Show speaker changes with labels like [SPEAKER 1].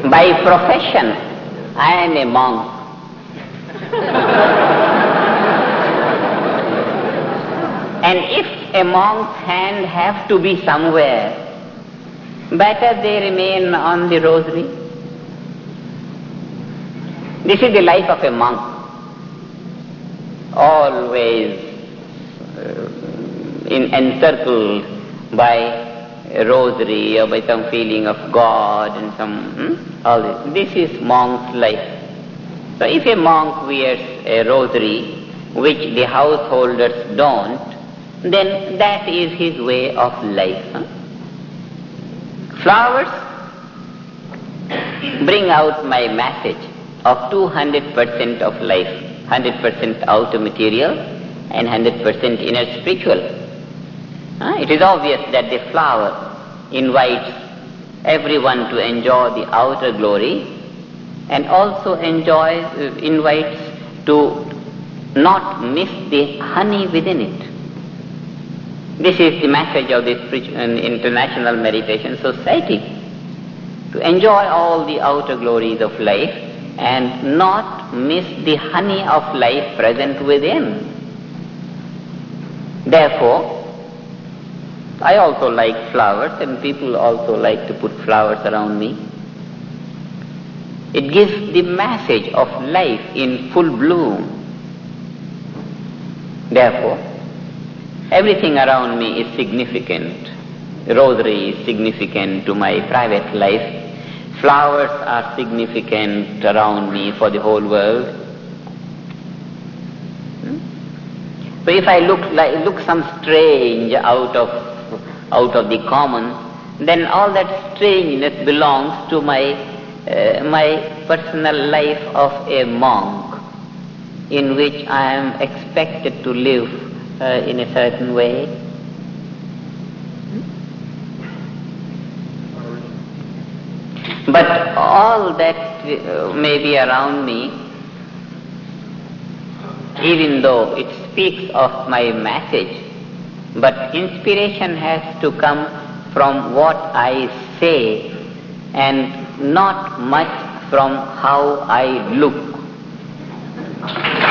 [SPEAKER 1] By profession, I am a monk. And if a monk's hand have to be somewhere, better they remain on the rosary. This is the life of a monk. Always encircled by a rosary or by some feeling of God and all this. This is monk's life. So if a monk wears a rosary, which the householders don't, then that is his way of life. Flowers bring out my message of 200% of life, 100% outer material and 100% inner spiritual. It is obvious that the flower invites everyone to enjoy the outer glory and also invites to not miss the honey within it. This is the message of the International Meditation Society, to enjoy all the outer glories of life and not miss the honey of life present within. Therefore, I also like flowers, and people also like to put flowers around me. It gives the message of life in full bloom. Therefore, everything around me is significant. The rosary is significant to my private life. Flowers are significant around me for the whole world. So if I look some strange out of the common, then all that strangeness belongs to my personal life of a monk, in which I am expected to live in a certain way. But all that may be around me, even though it speaks of my message, but inspiration has to come from what I say and not much from how I look.